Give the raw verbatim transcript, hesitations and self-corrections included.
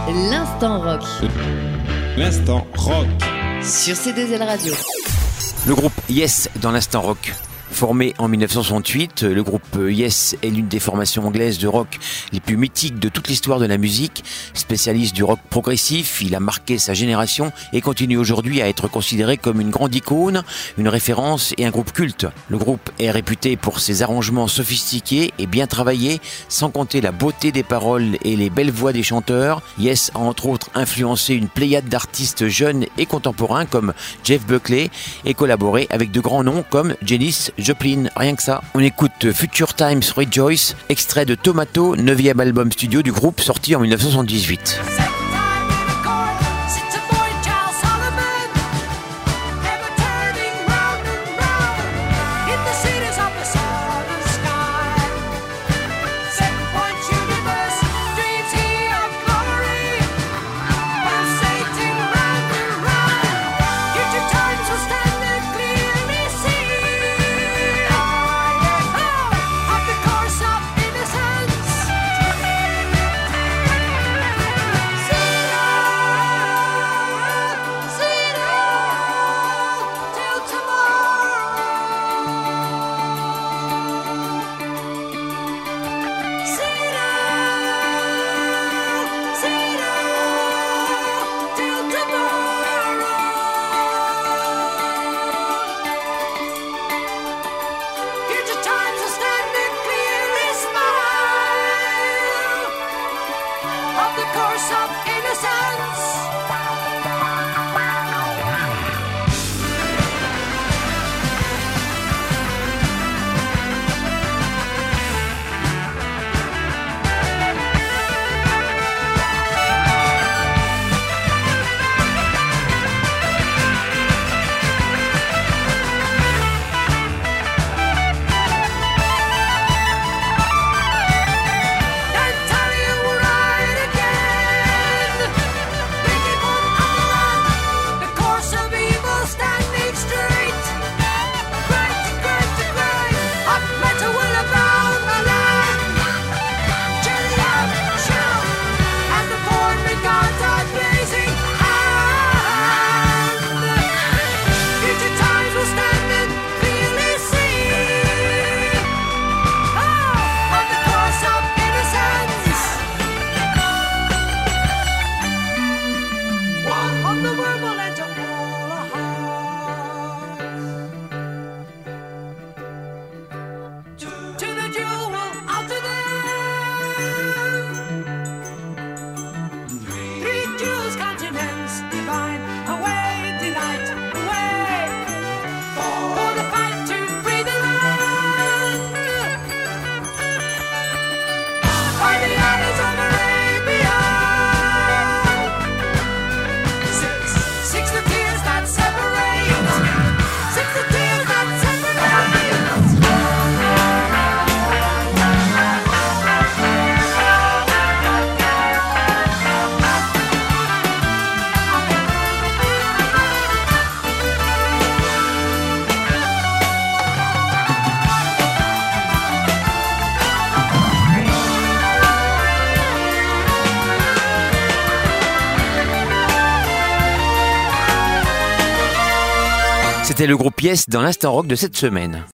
L'instant rock. L'instant rock. Sur C deux L Radio. Le groupe Yes dans l'instant rock. Formé en dix-neuf cent soixante-huit, le groupe Yes est l'une des formations anglaises de rock les plus mythiques de toute l'histoire de la musique. Spécialiste du rock progressif, il a marqué sa génération et continue aujourd'hui à être considéré comme une grande icône, une référence et un groupe culte. Le groupe est réputé pour ses arrangements sophistiqués et bien travaillés, sans compter la beauté des paroles et les belles voix des chanteurs. Yes a entre autres influencé une pléiade d'artistes jeunes et contemporains comme Jeff Buckley et collaboré avec de grands noms comme Janis Joplin, rien que ça. On écoute Future Times Rejoice, extrait de Tomato, neuvième album studio du groupe sorti en dix-neuf cent soixante-dix-huit. C'était le groupe Yes dans l'instant rock de cette semaine.